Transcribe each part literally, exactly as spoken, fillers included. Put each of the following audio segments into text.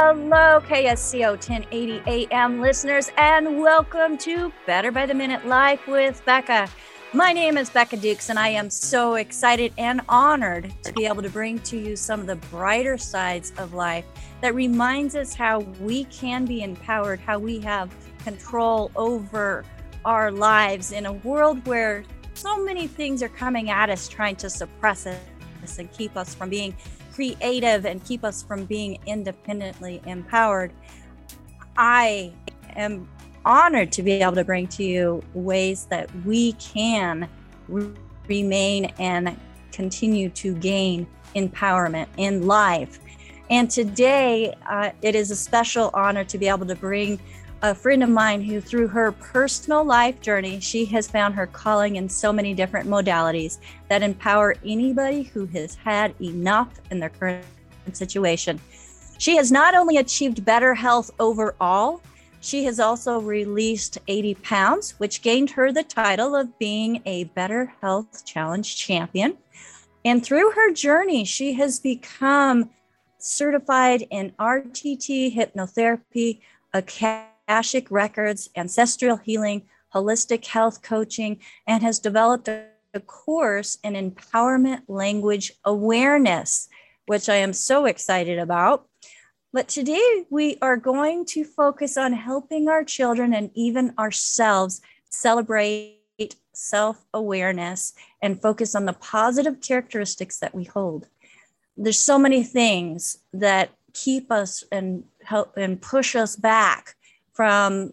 Hello, K S C O ten eighty A M listeners, and welcome to Better by the Minute Life with Becca. My name is Becca Dukes, and I am so excited and honored to be able to bring to you some of the brighter sides of life that reminds us how we can be empowered, how we have control over our lives in a world where so many things are coming at us trying to suppress us and keep us from being creative and keep us from being independently empowered. I am honored to be able to bring to you ways that we can re- remain and continue to gain empowerment in life. And today, uh, it is a special honor to be able to bring a friend of mine who, through her personal life journey, she has found her calling in so many different modalities that empower anybody who has had enough in their current situation. She has not only achieved better health overall, she has also released eighty pounds, which gained her the title of being a Better Health Challenge champion. And through her journey, she has become certified in R T T, hypnotherapy, Akashic records, ancestral healing, holistic health coaching, and has developed a, a course in empowerment language awareness, which I am so excited about. But today we are going to focus on helping our children and even ourselves celebrate self-awareness and focus on the positive characteristics that we hold. There's so many things that keep us and help and push us back from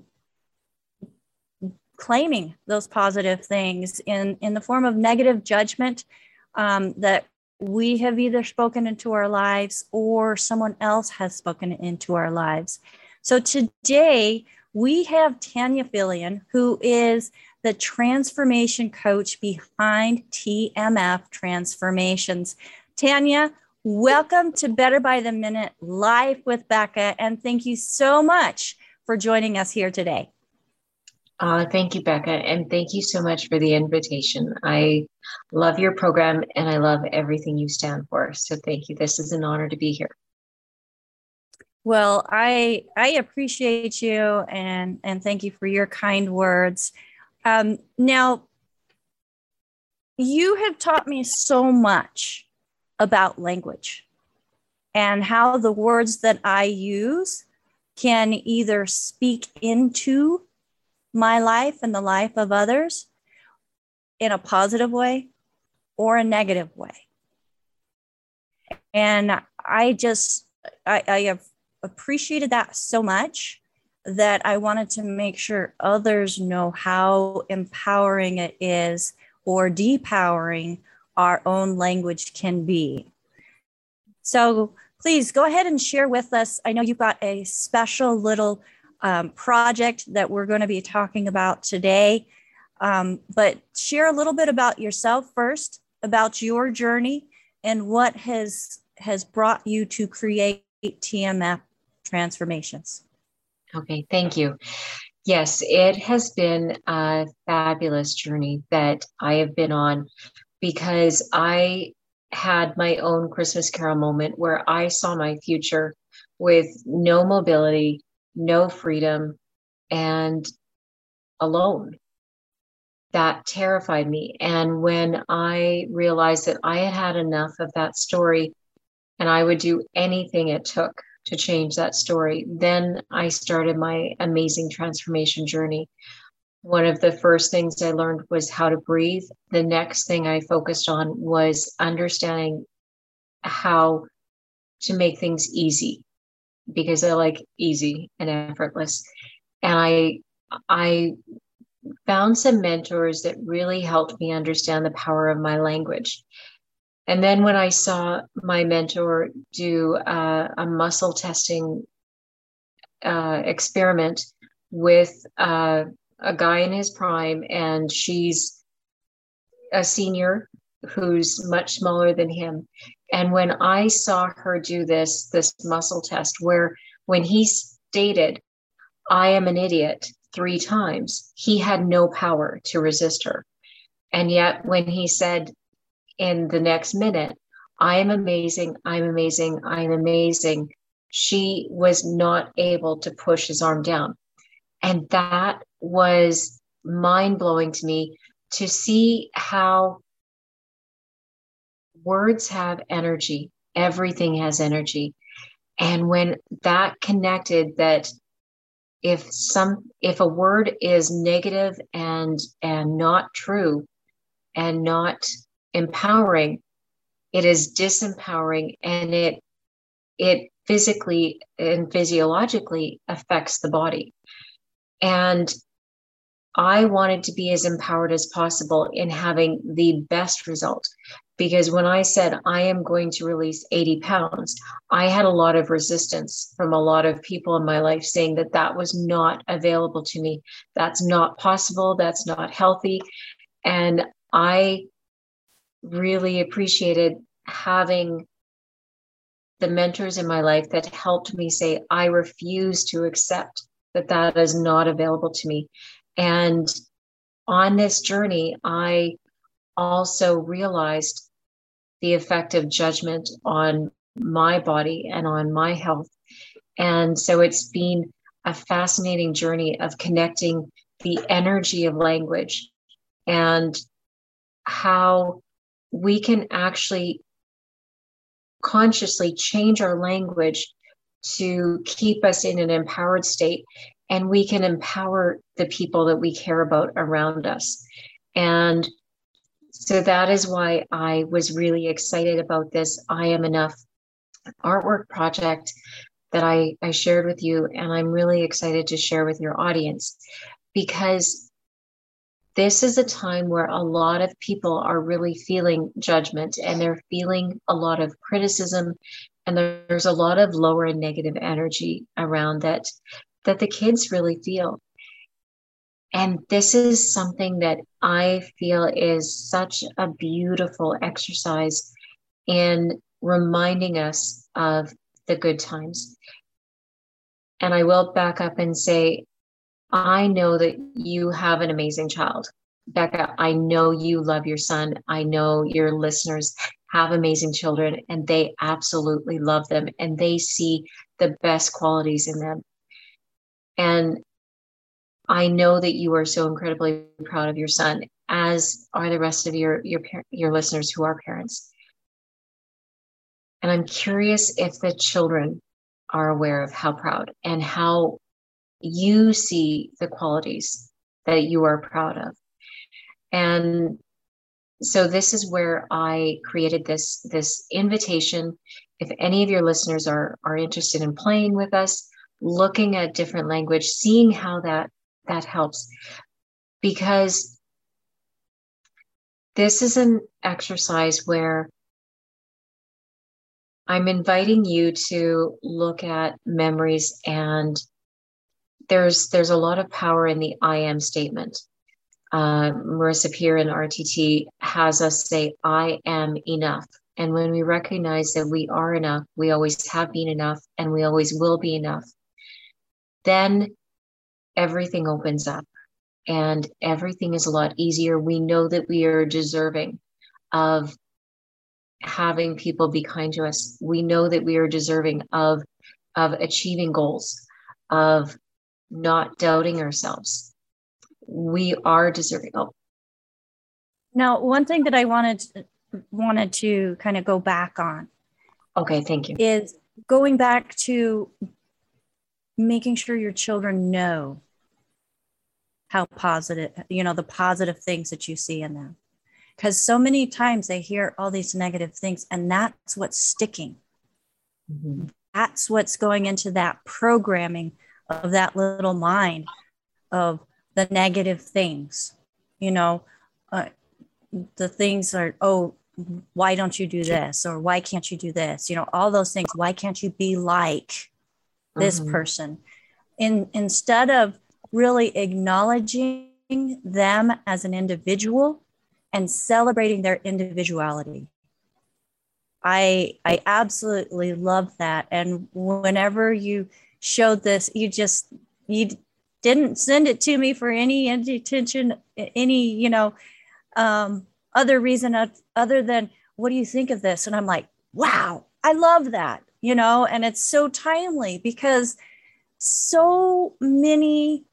claiming those positive things in, in the form of negative judgment um, that we have either spoken into our lives or someone else has spoken into our lives. So today we have Tanya Fillion, who is the transformation coach behind T M F Transformations. Tanya, welcome to Better by the Minute Life with Becca, and thank you so much for joining us here today. Uh, thank you, Becca, and thank you so much for the invitation. I love your program, and I love everything you stand for, so thank you. This is an honor to be here. Well, I I appreciate you, and, and thank you for your kind words. Um, now, you have taught me so much about language and how the words that I use can either speak into my life and the life of others in a positive way or a negative way. And I just, I, I have appreciated that so much that I wanted to make sure others know how empowering it is or depowering our own language can be. So please go ahead and share with us. I know you've got a special little um, project that we're going to be talking about today, um, but share a little bit about yourself first, about your journey and what has has brought you to create T M F Transformations. Okay, thank you. Yes, it has been a fabulous journey that I have been on because I had my own Christmas Carol moment where I saw my future with no mobility, no freedom, and alone. That terrified me. And when I realized that I had had enough of that story and I would do anything it took to change that story, then I started my amazing transformation journey. One of the first things I learned was how to breathe. The next thing I focused on was understanding how to make things easy, because I like easy and effortless. And I, I found some mentors that really helped me understand the power of my language. And then when I saw my mentor do uh, a muscle testing uh, experiment with uh, a guy in his prime, and she's a senior who's much smaller than him. And when I saw her do this, this muscle test, where when he stated, "I am an idiot," three times, he had no power to resist her. And yet when he said in the next minute, "I am amazing, I'm amazing, I'm amazing," she was not able to push his arm down. And that was mind-blowing to me, to see how words have energy. Everything has energy. And when that connected, that if some if a word is negative and and not true and not empowering, it is disempowering, and it it physically and physiologically affects the body. And I wanted to be as empowered as possible in having the best result. Because when I said I am going to release eighty pounds, I had a lot of resistance from a lot of people in my life saying that that was not available to me. That's not possible. That's not healthy. And I really appreciated having the mentors in my life that helped me say, I refuse to accept that that is not available to me. And on this journey, I also realized the effect of judgment on my body and on my health. And so it's been a fascinating journey of connecting the energy of language and how we can actually consciously change our language to keep us in an empowered state, and we can empower the people that we care about around us. And so that is why I was really excited about this I Am Enough artwork project that I, I shared with you. And I'm really excited to share with your audience, because this is a time where a lot of people are really feeling judgment, and they're feeling a lot of criticism, and there's a lot of lower and negative energy around that, that the kids really feel. And this is something that I feel is such a beautiful exercise in reminding us of the good times. And I will back up and say, I know that you have an amazing child. Becca, I know you love your son. I know your listeners have amazing children, and they absolutely love them, and they see the best qualities in them. And I know that you are so incredibly proud of your son, as are the rest of your your your listeners who are parents. And I'm curious if the children are aware of how proud and how you see the qualities that you are proud of. And so this is where I created this, this invitation. If any of your listeners are, are interested in playing with us, looking at different language, seeing how that, that helps. Because this is an exercise where I'm inviting you to look at memories, and there's there's a lot of power in the I am statement. Uh, Marissa Peer in R T T has us say, I am enough. And when we recognize that we are enough, we always have been enough, and we always will be enough, then everything opens up and everything is a lot easier. We know that we are deserving of having people be kind to us. We know that we are deserving of, of achieving goals, of not doubting ourselves. We are deserving. Oh. Now, one thing that I wanted to, wanted to kind of go back on. Okay, thank you. Is going back to making sure your children know how positive, you know, the positive things that you see in them. Because so many times they hear all these negative things, and that's what's sticking. Mm-hmm. That's what's going into that programming of that little mind of the negative things. You know, uh, the things are, oh, why don't you do this? Or why can't you do this? You know, all those things. Why can't you be like this mm-hmm. person? In, instead of really acknowledging them as an individual and celebrating their individuality. I I absolutely love that. And whenever you showed this, you just, you didn't send it to me for any intention, any, you know, um, other reason other than, what do you think of this? And I'm like, wow, I love that. you know, and it's so timely because so many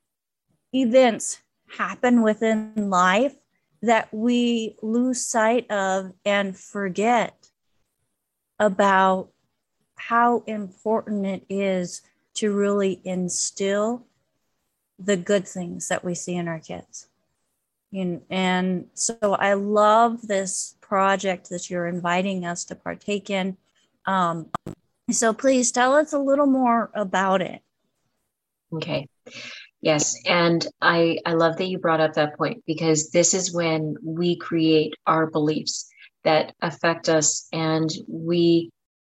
events happen within life that we lose sight of and forget about how important it is to really instill the good things that we see in our kids. And, and so I love this project that you're inviting us to partake in. Um, so please tell us a little more about it. Okay. Yes. And I, I love that you brought up that point, because this is when we create our beliefs that affect us, and we,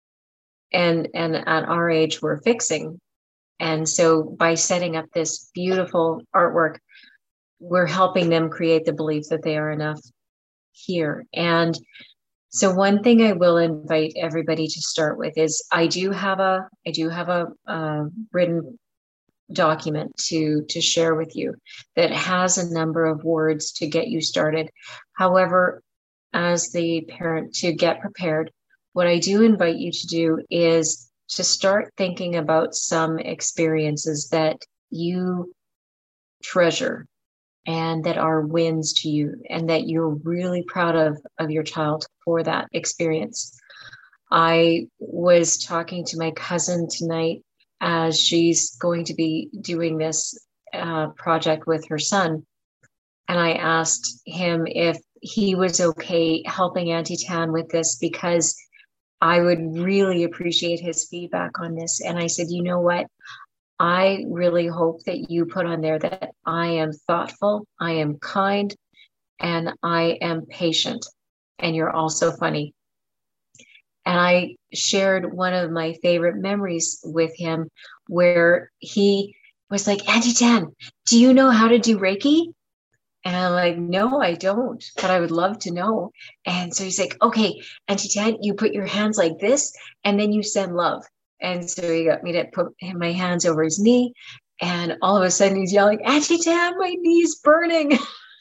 and, and at our age, we're fixing. And so by setting up this beautiful artwork, we're helping them create the belief that they are enough here. And so one thing I will invite everybody to start with is I do have a, I do have a, a written document to to share with you that has a number of words to get you started. However, as the parent, to get prepared, what I do invite you to do is to start thinking about some experiences that you treasure and that are wins to you, and that you're really proud of of your child for that experience. I was talking to my cousin tonight as she's going to be doing this uh, project with her son. And I asked him if he was okay helping Auntie Tan with this, because I would really appreciate his feedback on this. And I said, you know what? I really hope that you put on there that I am thoughtful, I am kind, and I am patient, and you're also funny. And I shared one of my favorite memories with him where he was like, Auntie Tan, do you know how to do Reiki? And I'm like, no, I don't, but I would love to know. And so he's like, okay, Auntie Tan, you put your hands like this, and then you send love. And so he got me to put my hands over his knee. And all of a sudden he's yelling, Auntie Tan, my knee's burning.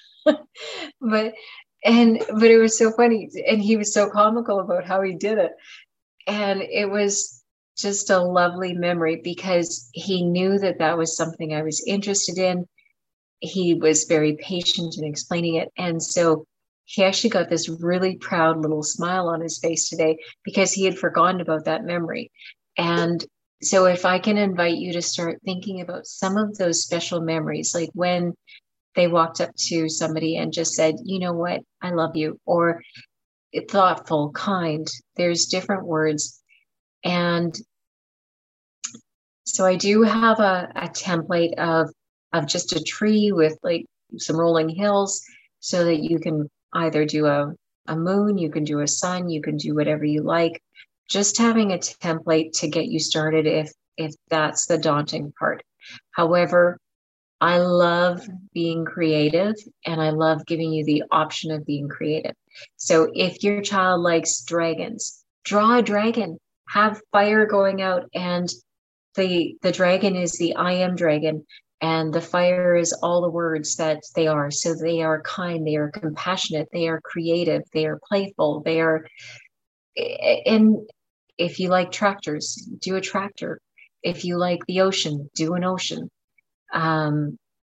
but And, but it was so funny. And he was so comical about how he did it. And it was just a lovely memory, because he knew that that was something I was interested in. He was very patient in explaining it. And so he actually got this really proud little smile on his face today, because he had forgotten about that memory. And so if I can invite you to start thinking about some of those special memories, like when they walked up to somebody and just said, you know what, I love you, or thoughtful, kind, there's different words. And so I do have a, a template of, of just a tree with like some rolling hills, so that you can either do a, a moon, you can do a sun, you can do whatever you like. Just having a template to get you started if if that's the daunting part. However, I love being creative, and I love giving you the option of being creative. So if your child likes dragons, draw a dragon, have fire going out, and the the dragon is the I am dragon, and the fire is all the words that they are. So they are kind, they are compassionate, they are creative, they are playful, they are, and if you like tractors, do a tractor. If you like the ocean, do an ocean. Um,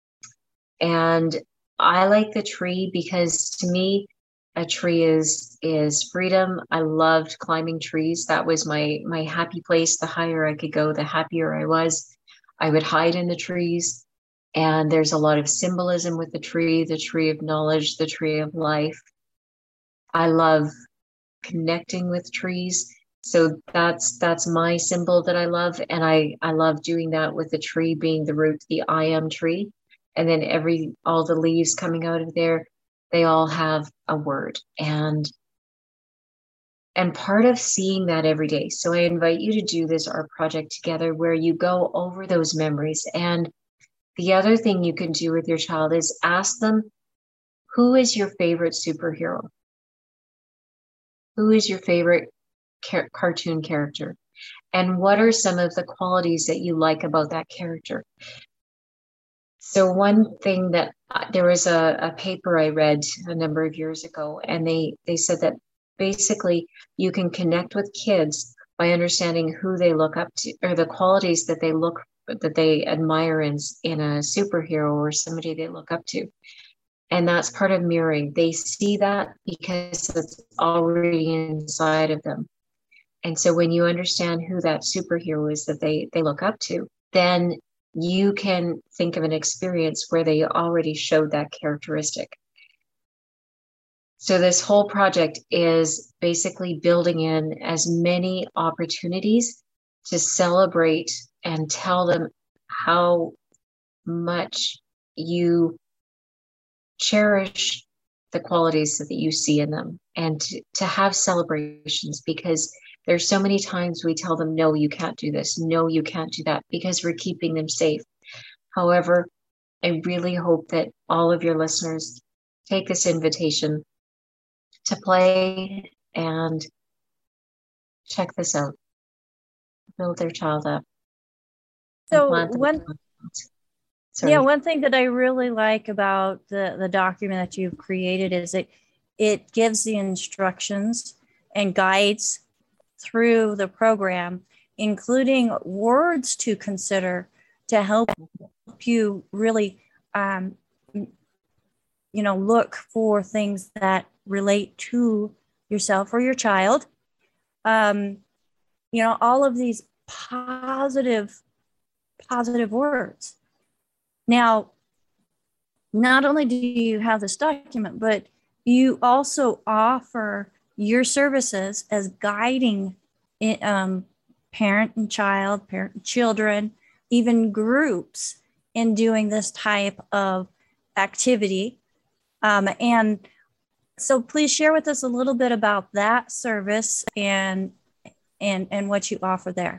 and I like the tree because to me, a tree is is freedom. I loved climbing trees. That was my my happy place. The higher I could go, the happier I was. I would hide in the trees. And there's a lot of symbolism with the tree, the tree of knowledge, the tree of life. I love connecting with trees. So that's that's my symbol that I love. And I, I love doing that with the tree being the root, the I am tree. And then every all the leaves coming out of there, they all have a word. And and part of seeing that every day. So I invite you to do this art project together where you go over those memories. And the other thing you can do with your child is ask them, who is your favorite superhero? Who is your favorite car- cartoon character? And what are some of the qualities that you like about that character? So one thing that uh, there was a, a paper I read a number of years ago, and they, they said that basically you can connect with kids by understanding who they look up to, or the qualities that they look that they admire in, in a superhero or somebody they look up to. And that's part of mirroring. They see that because it's already inside of them. And so when you understand who that superhero is that they they look up to, then you can think of an experience where they already showed that characteristic. So this whole project is basically building in as many opportunities to celebrate and tell them how much you cherish the qualities that you see in them, and to, to have celebrations, because there's so many times we tell them, no, you can't do this. No, you can't do that, because we're keeping them safe. However, I really hope that all of your listeners take this invitation to play and check this out, build their child up. So one, yeah, one thing that I really like about the, the document that you've created is it, it gives the instructions and guides through the program, including words to consider to help you really, um, you know, look for things that relate to yourself or your child. Um, you know, all of these positive, positive words. Now, not only do you have this document, but you also offer your services as guiding um, parent and child, parent and children, even groups in doing this type of activity. Um, and so please share with us a little bit about that service and, and, and what you offer there.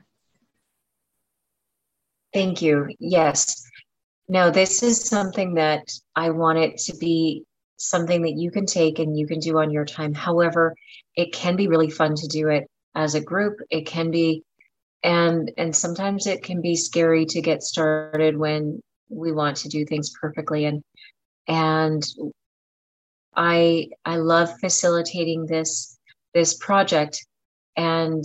Thank you. Yes. Now, this is something that I want it to be something that you can take and you can do on your time. However, it can be really fun to do it as a group. It can be, and and sometimes it can be scary to get started when we want to do things perfectly. And and I I love facilitating this this project and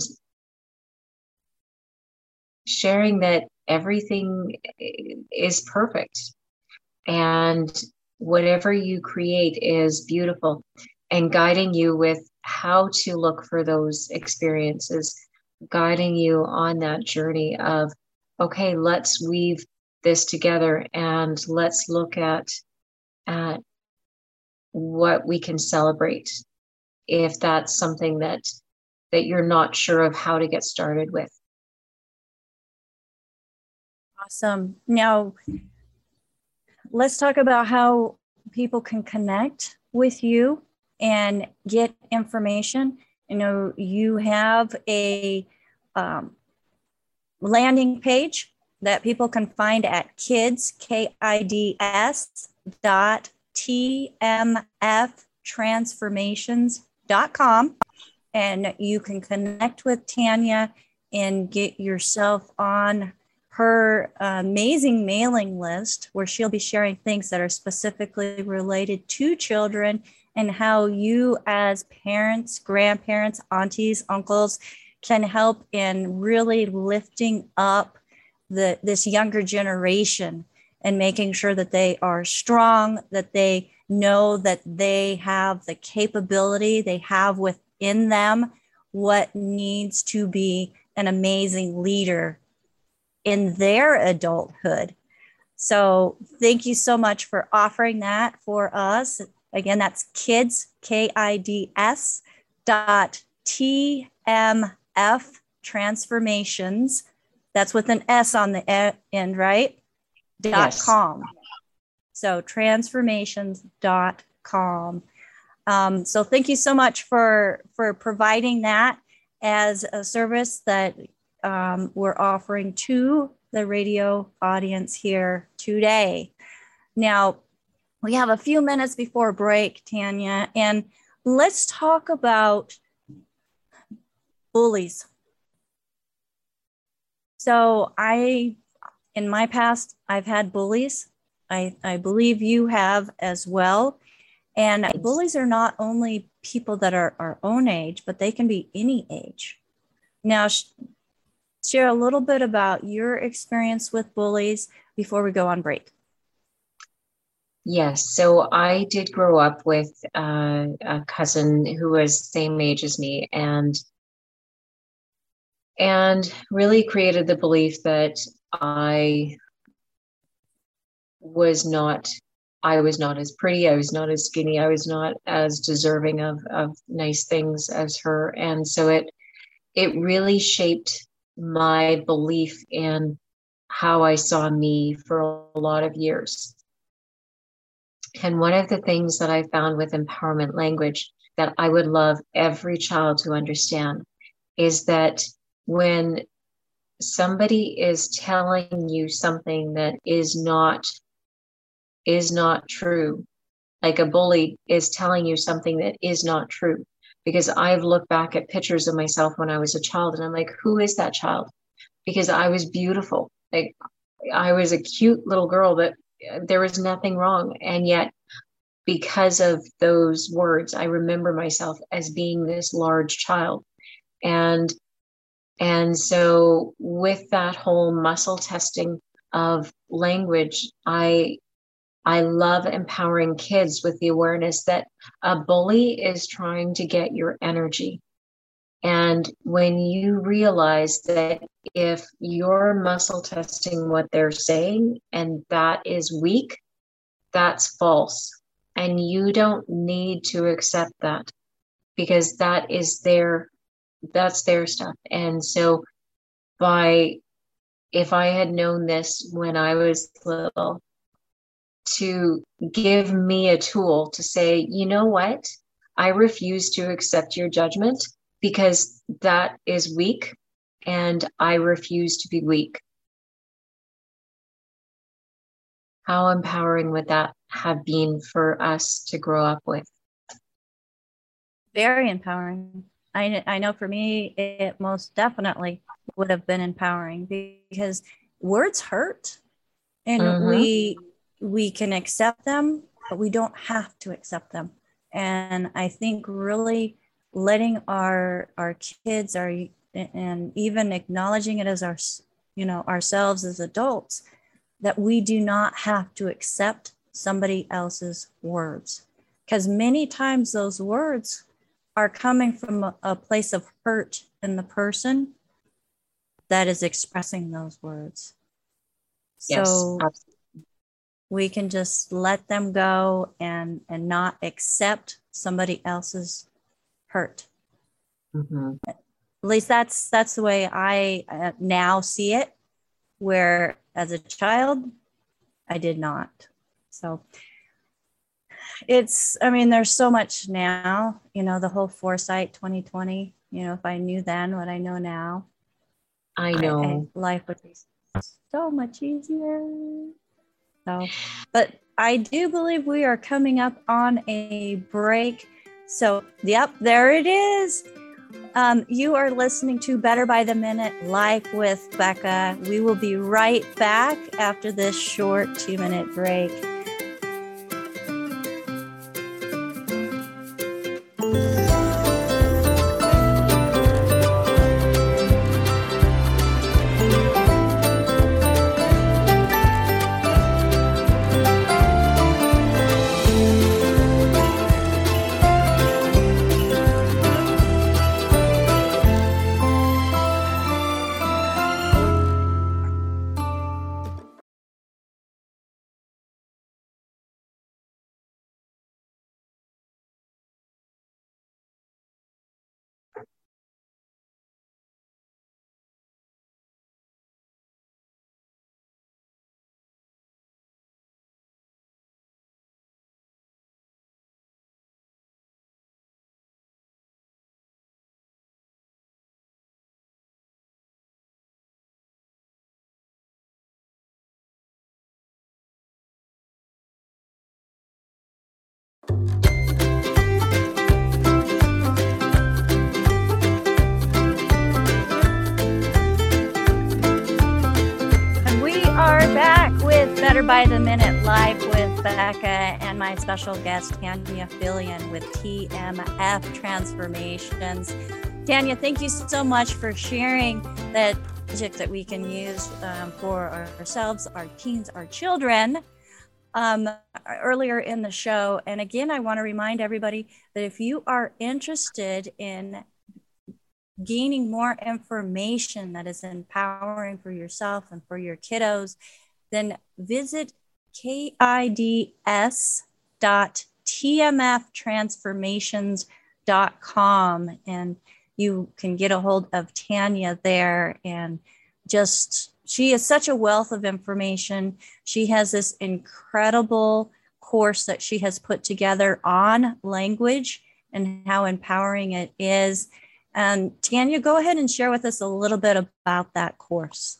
sharing that everything is perfect and whatever you create is beautiful, and guiding you with how to look for those experiences, guiding you on that journey of, okay, let's weave this together and let's look at, at what we can celebrate if that's something that that you're not sure of how to get started with. Awesome. Now, let's talk about how people can connect with you and get information. You know, you have a um, landing page that people can find at kids, K I D S dot T M F transformations dot com. And you can connect with Tanya and get yourself on her uh, amazing mailing list where she'll be sharing things that are specifically related to children and how you as parents, grandparents, aunties, uncles can help in really lifting up the this younger generation and making sure that they are strong, that they know that they have the capability they have within them, what needs to be an amazing leader in their adulthood. So thank you so much for offering that for us. Again, that's kids, K I D S dot T M F transformations. That's with an S on the end, right? Dot yes. com. So transformations dot com. Um, so thank you so much for, for providing that as a service that Um, we're offering to the radio audience here today. Now, we have a few minutes before break, Tanya, and let's talk about bullies. So I, in my past, I've had bullies. I, I believe you have as well. And bullies are not only people that are our own age, but they can be any age. Now, sh- share a little bit about your experience with bullies before we go on break. Yes, so I did grow up with uh, a cousin who was the same age as me, and and really created the belief that I was not I was not as pretty, I was not as skinny, I was not as deserving of of nice things as her. And so it it really shaped my belief in how I saw me for a lot of years. And one of the things that I found with empowerment language that I would love every child to understand is that when somebody is telling you something that is not is not true, like a bully is telling you something that is not true, because I've looked back at pictures of myself when I was a child and I'm like, who is that child? Because I was beautiful. Like I was a cute little girl that there was nothing wrong. And yet because of those words, I remember myself as being this large child. And and so with that whole muscle testing of language, I I love empowering kids with the awareness that a bully is trying to get your energy. And when you realize that if you're muscle testing what they're saying and that is weak, that's false. And you don't need to accept that because that is their, that's their stuff. And so by, if I had known this when I was little, to give me a tool to say, you know what, I refuse to accept your judgment because that is weak and I refuse to be weak. How empowering would that have been for us to grow up with? Very empowering. I, I know for me, it most definitely would have been empowering because words hurt and mm-hmm. we we can accept them, but we don't have to accept them. And I think really letting our our kids, our and even acknowledging it as our, you know, ourselves as adults, that we do not have to accept somebody else's words. Because many times those words are coming from a, a place of hurt in the person that is expressing those words. Yes, so absolutely. We can just let them go and, and not accept somebody else's hurt. Mm-hmm. At least that's that's the way I uh, now see it, where as a child, I did not. So it's, I mean, there's so much now, you know, the whole foresight twenty twenty, you know, if I knew then what I know now, I know I, I, life would be so much easier. So, but I do believe we are coming up on a break. So, yep, there it is. Um, you are listening to Better by the Minute Life with Becca. We will be right back after this short two-minute break. Better by the Minute live with Becca and my special guest, Tanya Fillion with T M F Transformations. Tanya, thank you so much for sharing that magic that we can use um, for ourselves, our teens, our children um, earlier in the show. And again, I want to remind everybody that if you are interested in gaining more information that is empowering for yourself and for your kiddos, then visit kids dot t m f transformations dot com and you can get a hold of Tanya there. And just, she is such a wealth of information. She has this incredible course that she has put together on language and how empowering it is. And Tanya, go ahead and share with us a little bit about that course.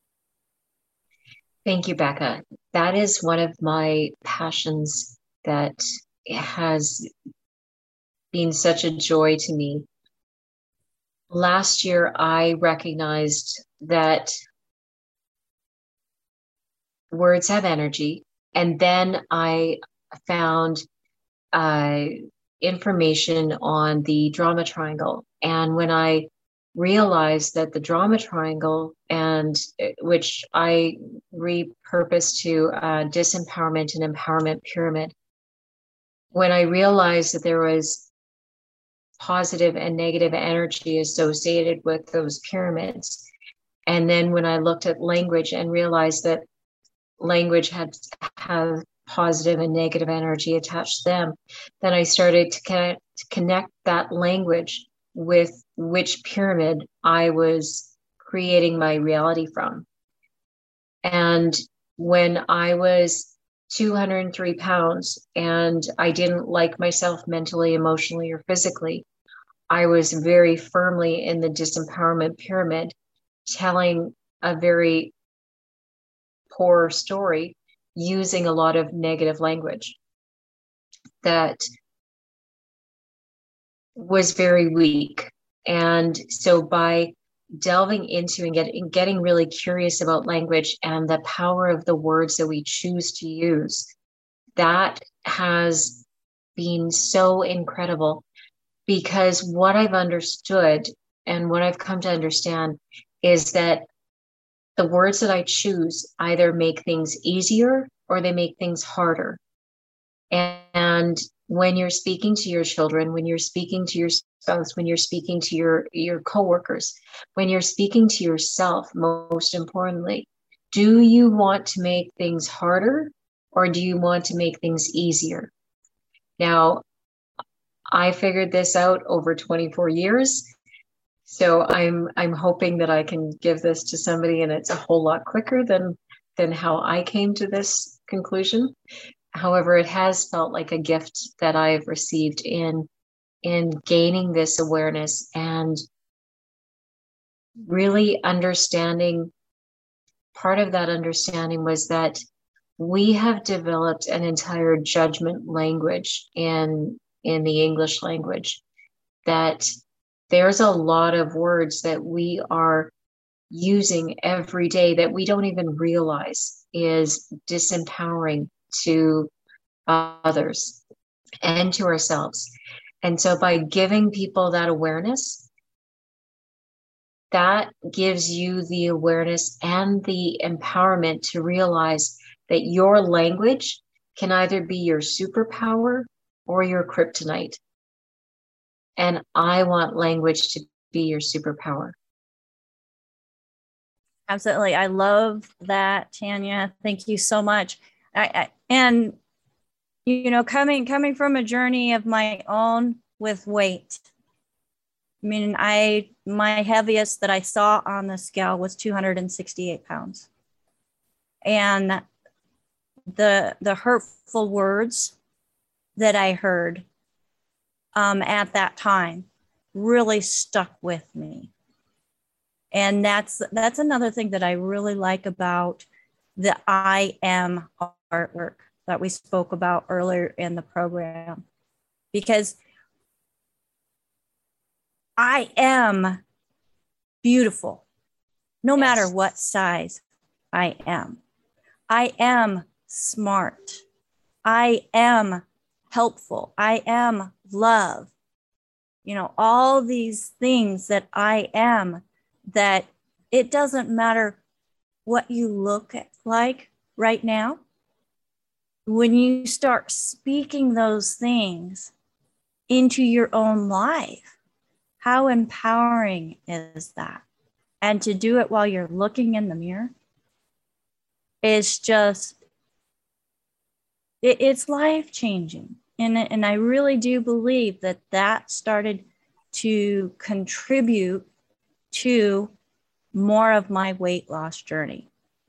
Thank you, Becca. That is one of my passions that has been such a joy to me. Last year, I recognized that words have energy. And then I found uh, information on the drama triangle. And when I realized that the drama triangle, and which I repurposed to uh, disempowerment and empowerment pyramid, when I realized that there was positive and negative energy associated with those pyramids, and then when I looked at language and realized that language had have positive and negative energy attached to them, then I started to connect, to connect that language with which pyramid I was creating my reality from. And when I was two hundred three pounds and I didn't like myself mentally, emotionally, or physically, I was very firmly in the disempowerment pyramid, telling a very poor story using a lot of negative language that was very weak. And so by delving into and getting, getting really curious about language and the power of the words that we choose to use, that has been so incredible, because what I've understood and what I've come to understand is that the words that I choose either make things easier or they make things harder. And when you're speaking to your children, when you're speaking to your spouse, when you're speaking to your, your coworkers, when you're speaking to yourself, most importantly, do you want to make things harder or do you want to make things easier? Now, I figured this out over twenty-four years. So I'm I'm hoping that I can give this to somebody and it's a whole lot quicker than than how I came to this conclusion. However, it has felt like a gift that I've received in in gaining this awareness and really understanding. Part of that understanding was that we have developed an entire judgment language in in the English language, that there's a lot of words that we are using every day that we don't even realize is disempowering to others and to ourselves. And so by giving people that awareness, that gives you the awareness and the empowerment to realize that your language can either be your superpower or your kryptonite. And I want language to be your superpower. Absolutely. I love that, Tanya. Thank you so much. I, I, and, you know, coming, coming from a journey of my own with weight, I mean, I, my heaviest that I saw on the scale was two hundred sixty-eight pounds. And the, the hurtful words that I heard um, at that time really stuck with me. And that's, that's another thing that I really like about the I Am artwork that we spoke about earlier in the program, because I am beautiful, no yes. matter what size I am. I am smart. I am helpful. I am love. You know, all these things that I am, that it doesn't matter what you look like right now. When you start speaking those things into your own life, how empowering is that? And to do it while you're looking in the mirror is just, it, it's life-changing. And, and I really do believe that that started to contribute to more of my weight loss journey.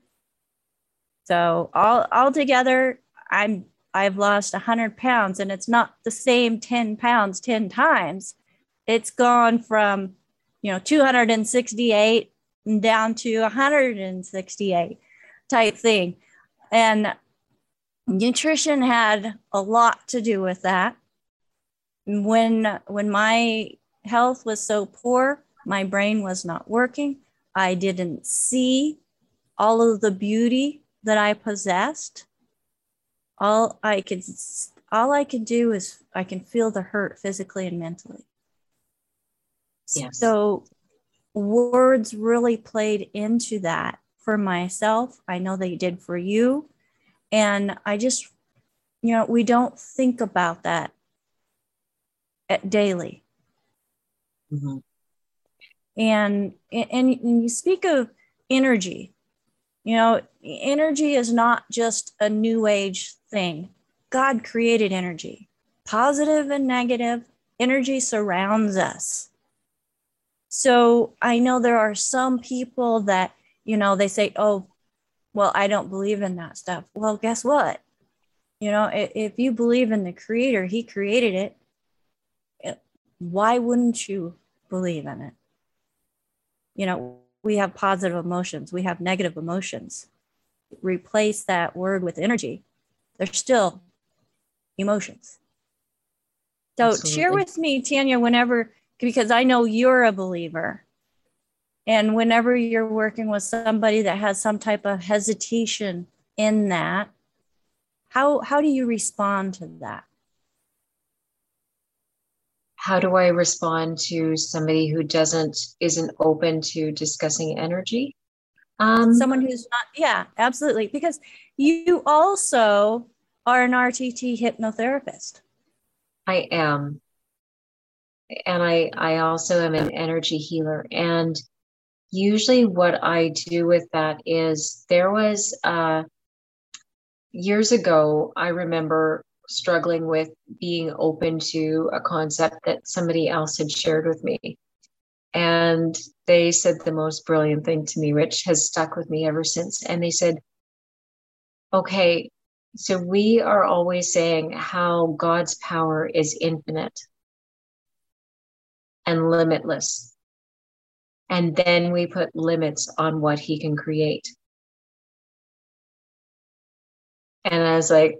So all altogether, I'm I've lost one hundred pounds, and it's not the same ten pounds ten times. It's gone from, you know, two hundred sixty-eight down to one hundred sixty-eight type thing. And nutrition had a lot to do with that. When when my health was so poor, my brain was not working. I didn't see all of the beauty that I possessed. All I could all I could do is I can feel the hurt physically and mentally. Yes. So words really played into that for myself. I know they did for you. And I just, you know, we don't think about that at daily. Mm-hmm. And, and, and you speak of energy. You know, energy is not just a new age thing. God created energy, positive and negative. Energy surrounds us. So I know there are some people that, you know, they say, oh, well, I don't believe in that stuff. Well, guess what? You know, if, if you believe in the creator, he created it, it, why wouldn't you believe in it? You know, we have positive emotions, we have negative emotions. Replace that word with energy. They're still emotions. So Absolutely. Share with me, Tanya, whenever, because I know you're a believer. And whenever you're working with somebody that has some type of hesitation in that, how, how do you respond to that? How do I respond to somebody who doesn't, isn't open to discussing energy? Um, Someone who's not, yeah, absolutely. Because you also are an R T T hypnotherapist. I am. And I, I also am an energy healer. And usually what I do with that is there was, uh, years ago, I remember struggling with being open to a concept that somebody else had shared with me. And they said the most brilliant thing to me, which has stuck with me ever since. And they said, okay, so we are always saying how God's power is infinite and limitless. And then we put limits on what he can create. And I was like,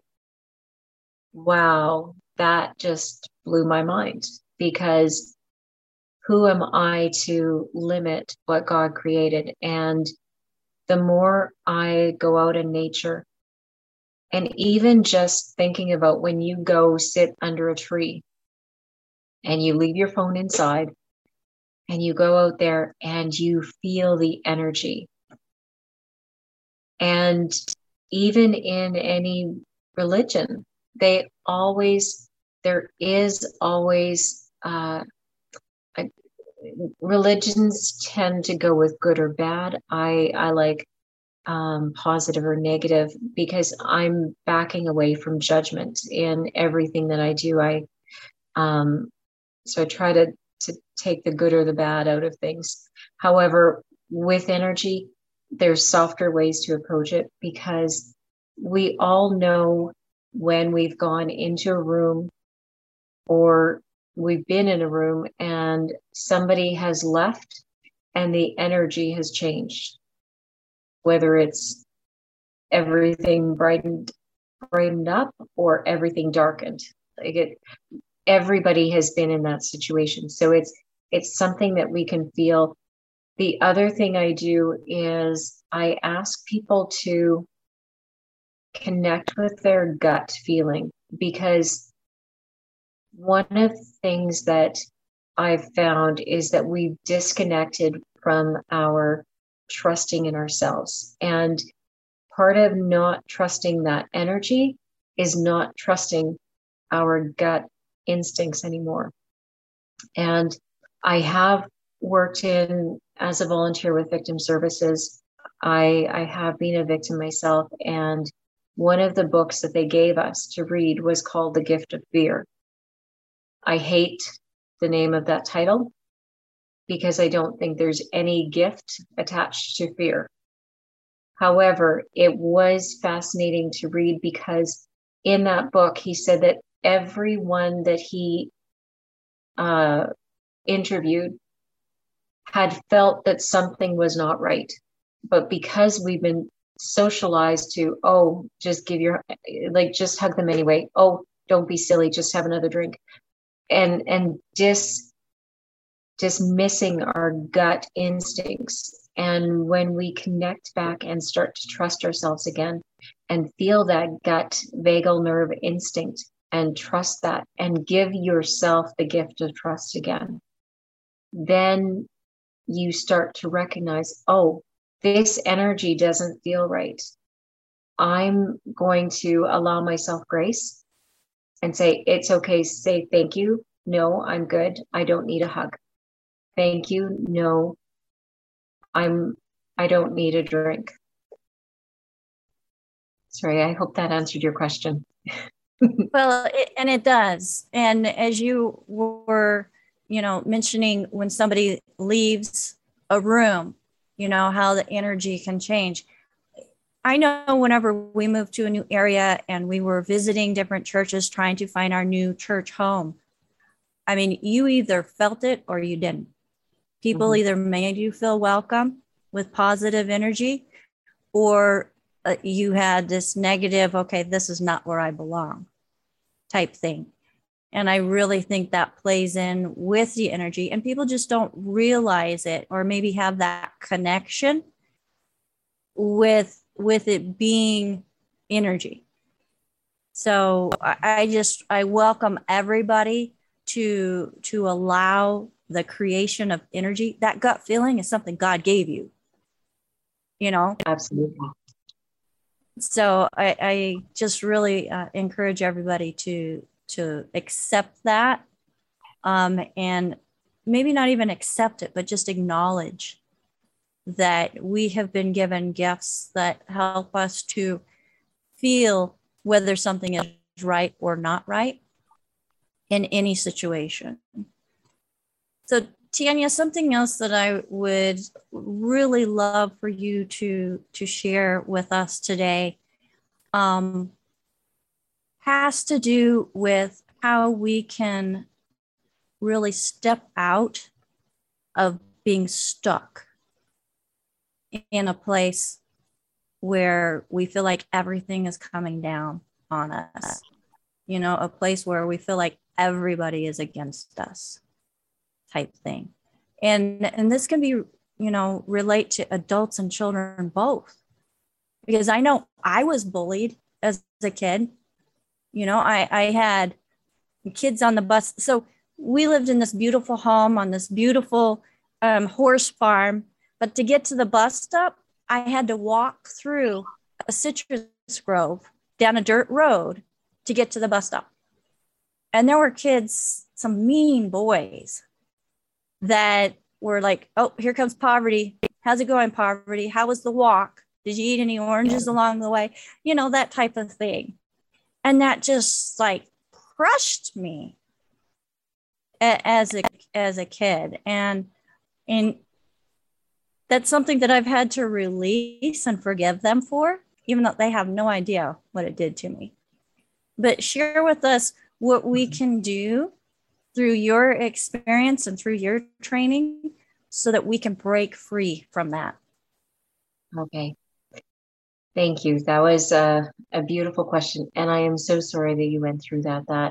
wow, that just blew my mind, because who am I to limit what God created? And the more I go out in nature, and even just thinking about when you go sit under a tree and you leave your phone inside and you go out there and you feel the energy. And even in any religion, they always, there is always, uh, a, religions tend to go with good or bad. I, I like um, positive or negative, because I'm backing away from judgment in everything that I do. I, um, so I try to, to take the good or the bad out of things. However, with energy, there's softer ways to approach it, because we all know when we've gone into a room or we've been in a room and somebody has left and the energy has changed, whether it's everything brightened, brightened up or everything darkened. Like it, everybody has been in that situation. So it's, it's something that we can feel. The other thing I do is I ask people to connect with their gut feeling, because one of the things that I've found is that we've disconnected from our trusting in ourselves. And part of not trusting that energy is not trusting our gut instincts anymore. And I have worked in as a volunteer with victim services. I, I have been a victim myself. And one of the books that they gave us to read was called The Gift of Fear. I hate the name of that title because I don't think there's any gift attached to fear. However, it was fascinating to read because in that book, he said that everyone that he uh, interviewed had felt that something was not right. But because we've been socialized to, oh, just give your, like, just hug them anyway. Oh, don't be silly, just have another drink. And, and dis, dismissing our gut instincts. And when we connect back and start to trust ourselves again and feel that gut vagal nerve instinct and trust that and give yourself the gift of trust again, then you start to recognize, oh, this energy doesn't feel right. I'm going to allow myself grace and say, it's okay, say thank you. No, I'm good. I don't need a hug. Thank you. No, I'm, I don't need a drink. Sorry, I hope that answered your question. Well, it, and it does. And as you were, you know, mentioning when somebody leaves a room, you know, how the energy can change. I know whenever we moved to a new area and we were visiting different churches, trying to find our new church home, I mean, you either felt it or you didn't. People mm-hmm. either made you feel welcome with positive energy, or uh, you had this negative, okay, this is not where I belong type thing. And I really think that plays in with the energy, and people just don't realize it, or maybe have that connection with, with it being energy. So I, I just, I welcome everybody to, to allow the creation of energy. That gut feeling is something God gave you, you know? Absolutely. So I, I just really uh, encourage everybody to, to accept that, um, and maybe not even accept it, but just acknowledge that we have been given gifts that help us to feel whether something is right or not right in any situation. So Tanya, something else that I would really love for you to, to share with us today um, has to do with how we can really step out of being stuck in a place where we feel like everything is coming down on us, you know, a place where we feel like everybody is against us type thing. And, and this can be, you know, relate to adults and children both, because I know I was bullied as a kid. You know, I, I had kids on the bus. So we lived in this beautiful home on this beautiful um, horse farm. But to get to the bus stop, I had to walk through a citrus grove down a dirt road to get to the bus stop. And there were kids, some mean boys that were like, oh, here comes poverty. How's it going, poverty? How was the walk? Did you eat any oranges along the way? You know, that type of thing. And that just like crushed me as a, as a kid. And, and that's something that I've had to release and forgive them for, even though they have no idea what it did to me. But share with us what we can do through your experience and through your training so that we can break free from that. Okay. Thank you. That was a, a beautiful question. And I am so sorry that you went through that. That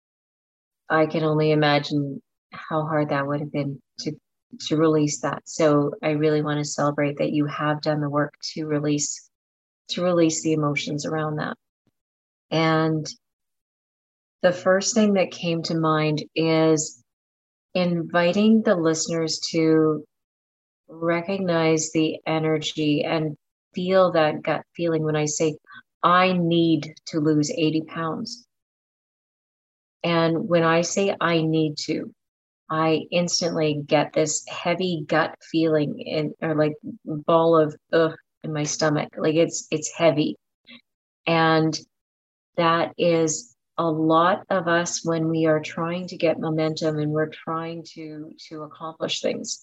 I can only imagine how hard that would have been to, to release that. So I really want to celebrate that you have done the work to release to release the emotions around that. And the first thing that came to mind is inviting the listeners to recognize the energy and feel that gut feeling when I say, I need to lose eighty pounds. And when I say I need to, I instantly get this heavy gut feeling in, or like ball of ugh in my stomach. Like it's, it's heavy. And that is a lot of us when we are trying to get momentum and we're trying to, to accomplish things.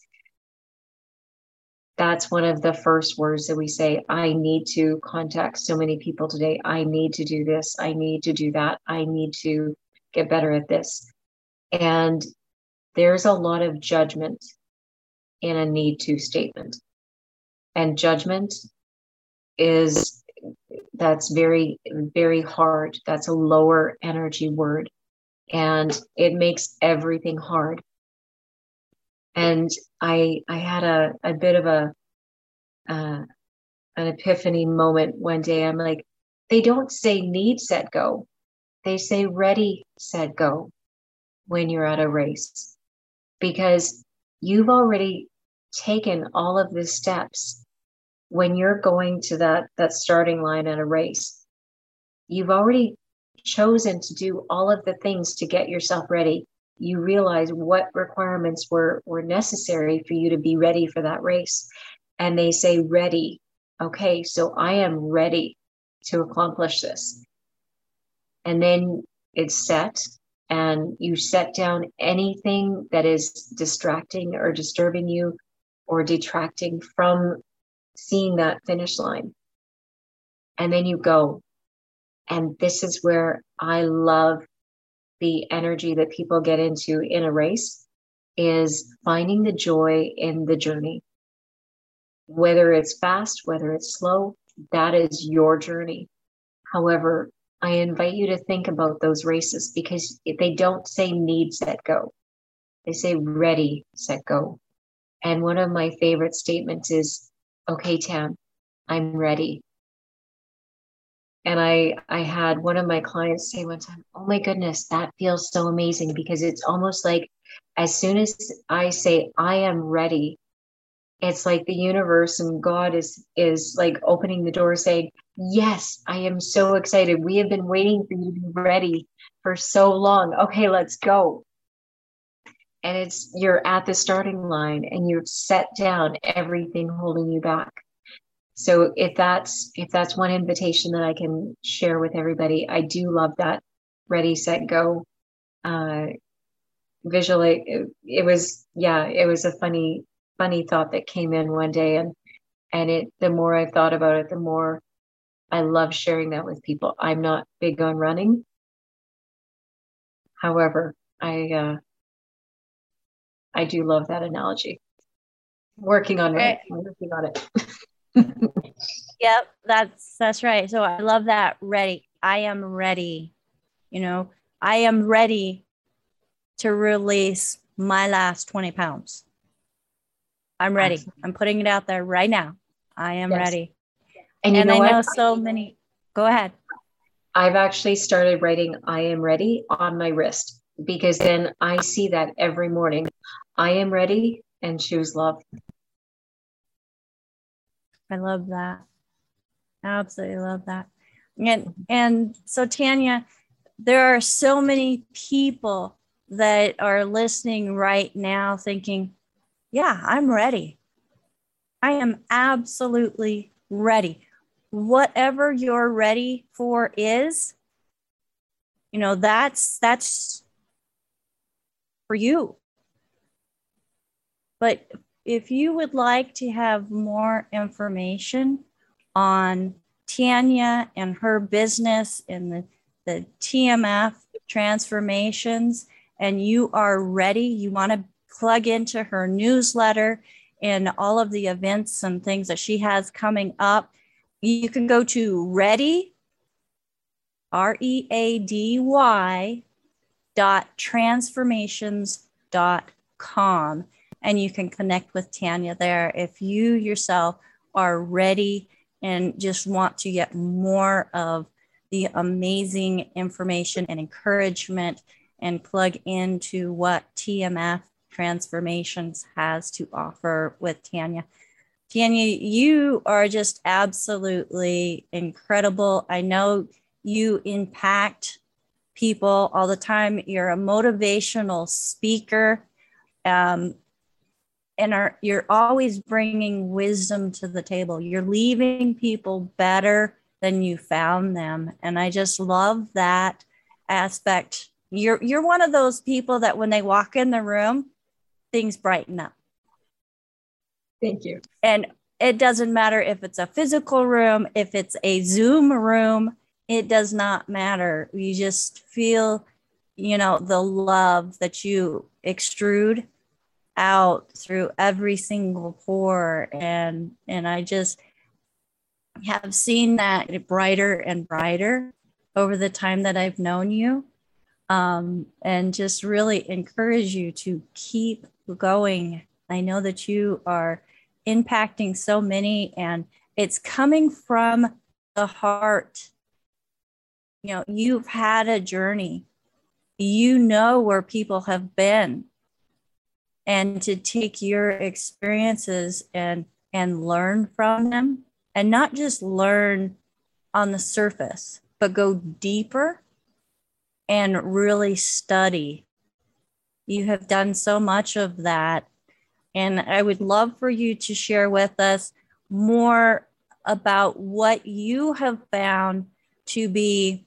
That's one of the first words that we say. I need to contact so many people today. I need to do this. I need to do that. I need to get better at this. And there's a lot of judgment in a need to statement. And judgment is, that's very, very hard. That's a lower energy word. And it makes everything hard. And I I had a, a bit of a uh, an epiphany moment one day. I'm like, they don't say need, set, go. They say ready, set, go when you're at a race, because you've already taken all of the steps when you're going to that, that starting line at a race. You've already chosen to do all of the things to get yourself ready. You realize what requirements were, were necessary for you to be ready for that race. And they say ready. Okay, so I am ready to accomplish this. And then it's set, and you set down anything that is distracting or disturbing you or detracting from seeing that finish line. And then you go. And this is where I love the energy that people get into in a race, is finding the joy in the journey. Whether it's fast, whether it's slow, that is your journey. However, I invite you to think about those races, because they don't say need, set, go. They say ready, set, go. And one of my favorite statements is, okay, Tam, I'm ready. And I, I had one of my clients say one time, oh my goodness, that feels so amazing, because it's almost like as soon as I say, I am ready, it's like the universe and God is, is like opening the door saying, yes, I am so excited. We have been waiting for you to be ready for so long. Okay, let's go. And it's, you're at the starting line and you've set down everything holding you back. So if that's, if that's one invitation that I can share with everybody, I do love that ready, set, go. Uh, visually, it, it was, yeah, it was a funny, funny thought that came in one day. And, and it, the more I thought about it, the more I love sharing that with people. I'm not big on running. However, I, uh, I do love that analogy. Working on it. I'm working on it. Yep, that's that's right. So I love that. Ready. I am ready. You know, I am ready to release my last twenty pounds. I'm ready. Absolutely. I'm putting it out there right now. I am yes. ready. And, you and know I know what? so many. Go ahead. I've actually started writing I am ready on my wrist, because then I see that every morning. I am ready and choose love. I love that. I absolutely love that. And, and so Tanya, there are so many people that are listening right now thinking, yeah, I'm ready. I am absolutely ready. Whatever you're ready for is, you know, that's, that's for you. But if you would like to have more information on Tanya and her business and the, the T M F transformations, and you are ready, you want to plug into her newsletter and all of the events and things that she has coming up, you can go to ready, R E A D Y dot transformations dot com. And you can connect with Tanya there if you yourself are ready and just want to get more of the amazing information and encouragement and plug into what T M F Transformations has to offer with Tanya. Tanya, you are just absolutely incredible. I know you impact people all the time. You're a motivational speaker, um, and are, you're always bringing wisdom to the table. You're leaving people better than you found them. And I just love that aspect. You're, you're one of those people that when they walk in the room, things brighten up. Thank you. And it doesn't matter if it's a physical room, if it's a Zoom room, it does not matter. You just feel, you know, the love that you extrude out through every single pore. And, and I just have seen that brighter and brighter over the time that I've known you. Um, and just really encourage you to keep going. I know that you are impacting so many, and it's coming from the heart. You know, you've had a journey. You know where people have been. And to take your experiences and, and learn from them, and not just learn on the surface, but go deeper and really study. You have done so much of that. And I would love for you to share with us more about what you have found to be,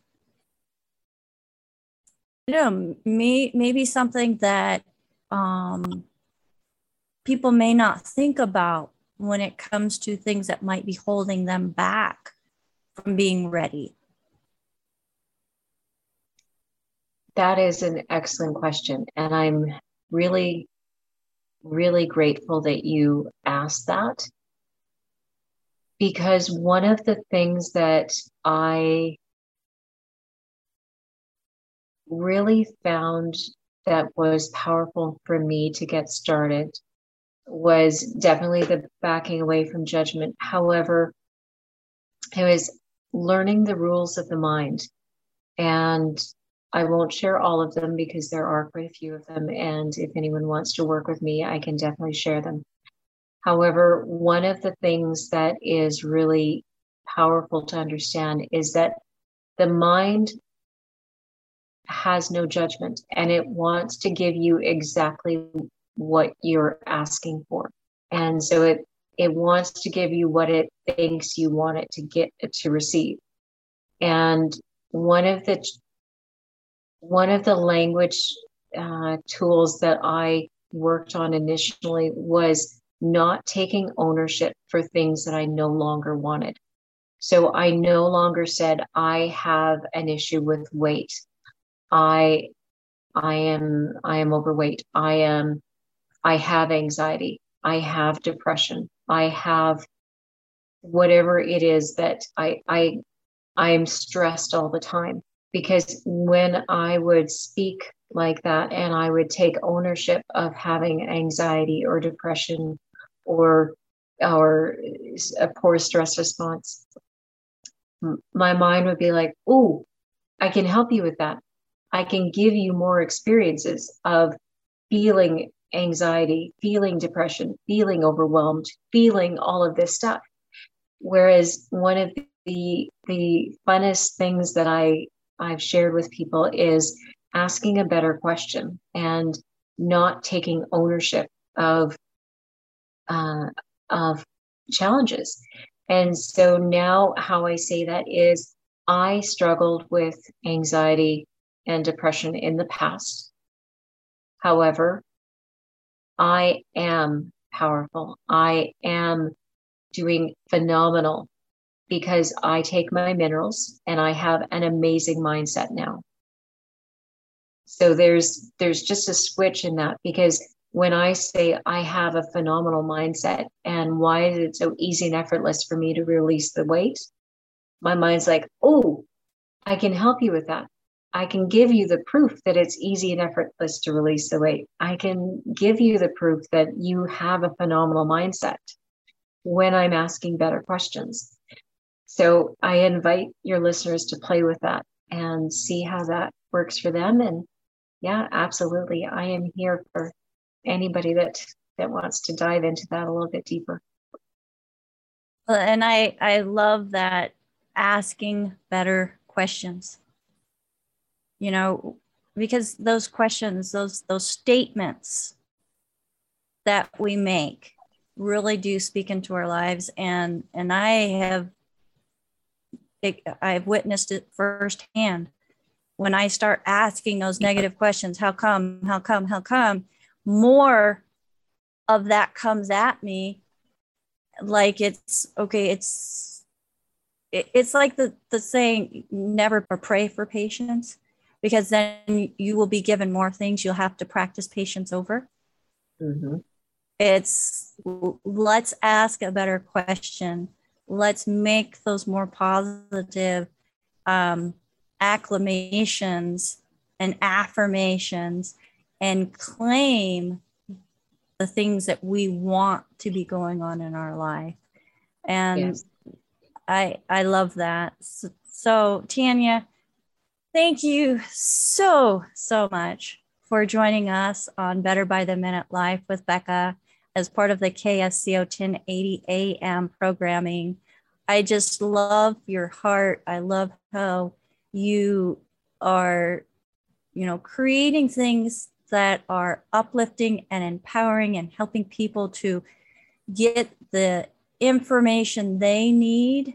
you know, may, maybe something that um, people may not think about when it comes to things that might be holding them back from being ready. That is an excellent question. And I'm really, really grateful that you asked that. Because one of the things that I really found that was powerful for me to get started was definitely the backing away from judgment. However, it was learning the rules of the mind. And I won't share all of them because there are quite a few of them. And if anyone wants to work with me, I can definitely share them. However, one of the things that is really powerful to understand is that the mind has no judgment, and it wants to give you exactly what you're asking for. And so it it wants to give you what it thinks you want it to get to receive. And one of the one of the language uh, tools that I worked on initially was not taking ownership for things that I no longer wanted. So I no longer said, I have an issue with weight. I, I am, I am overweight. I am, I have anxiety. I have depression. I have whatever it is that I, I, I am stressed all the time. Because when I would speak like that and I would take ownership of having anxiety or depression or or a poor stress response, my mind would be like, oh, I can help you with that. I can give you more experiences of feeling anxiety, feeling depression, feeling overwhelmed, feeling all of this stuff. Whereas one of the the funnest things that I, I've shared with people is asking a better question and not taking ownership of uh, of challenges. And so now how I say that is I struggled with anxiety and depression in the past. However, I am powerful. I am doing phenomenal because I take my minerals and I have an amazing mindset now. So there's there's just a switch in that, because when I say I have a phenomenal mindset and why is it so easy and effortless for me to release the weight, my mind's like, oh, I can help you with that. I can give you the proof that it's easy and effortless to release the weight. I can give you the proof that you have a phenomenal mindset when I'm asking better questions. So I invite your listeners to play with that and see how that works for them. And yeah, absolutely. I am here for anybody that that wants to dive into that a little bit deeper. And I, I love that, asking better questions, you know, because those questions, those, those statements that we make really do speak into our lives. And, and I have, I've witnessed it firsthand. When I start asking those negative questions, how come, how come, how come, more of that comes at me. Like it's okay. It's, it, it's like the, the saying, never pray for patience, because then you will be given more things you'll have to practice patience over. Mm-hmm. It's, let's ask a better question. Let's make those more positive um, acclamations and affirmations, and claim the things that we want to be going on in our life. And yes. I, I love that. So, so Tanya, thank you so, so much for joining us on Better by the Minute Life with Becca as part of the K S C O ten eighty A M programming. I just love your heart. I love how you are, you know, creating things that are uplifting and empowering and helping people to get the information they need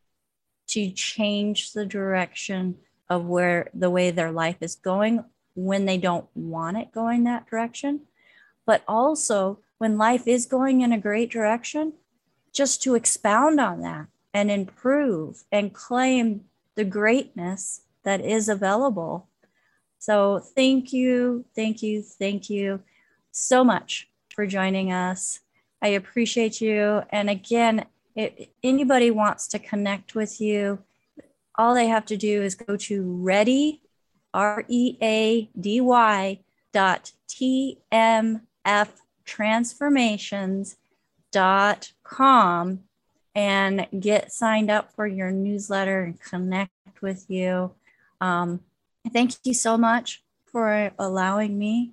to change the direction of where the way their life is going when they don't want it going that direction. But also when life is going in a great direction, just to expound on that and improve and claim the greatness that is available. So thank you, thank you, thank you so much for joining us. I appreciate you. And again, if anybody wants to connect with you, all they have to do is go to ready, R E A D Y dot T M F transformations dot com and get signed up for your newsletter and connect with you. Um, Thank you so much for allowing me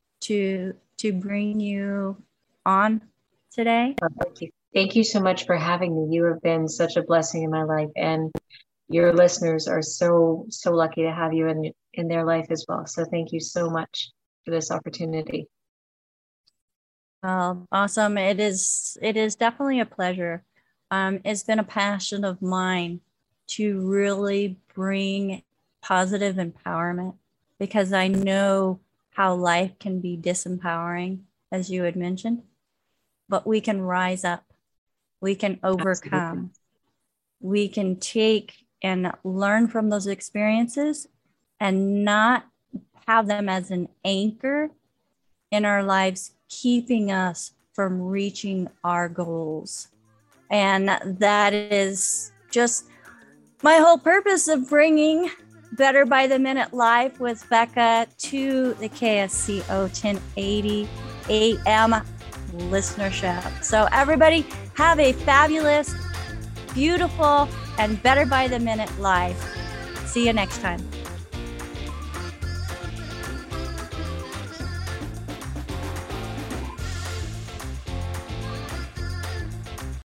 to to bring you on today. Thank you. Thank you so much for having me. You have been such a blessing in my life, and your listeners are so, so lucky to have you in, in their life as well. So thank you so much for this opportunity. Um, awesome. It is, it is definitely a pleasure. Um, it's been a passion of mine to really bring positive empowerment, because I know how life can be disempowering, as you had mentioned, but we can rise up, we can overcome, Absolutely. We can take and learn from those experiences and not have them as an anchor in our lives, keeping us from reaching our goals. And that is just my whole purpose of bringing Better by the Minute Live with Becca to the K S C O ten eighty A M listenership. So everybody have a fabulous, beautiful, and Better by the Minute Live. See you next time.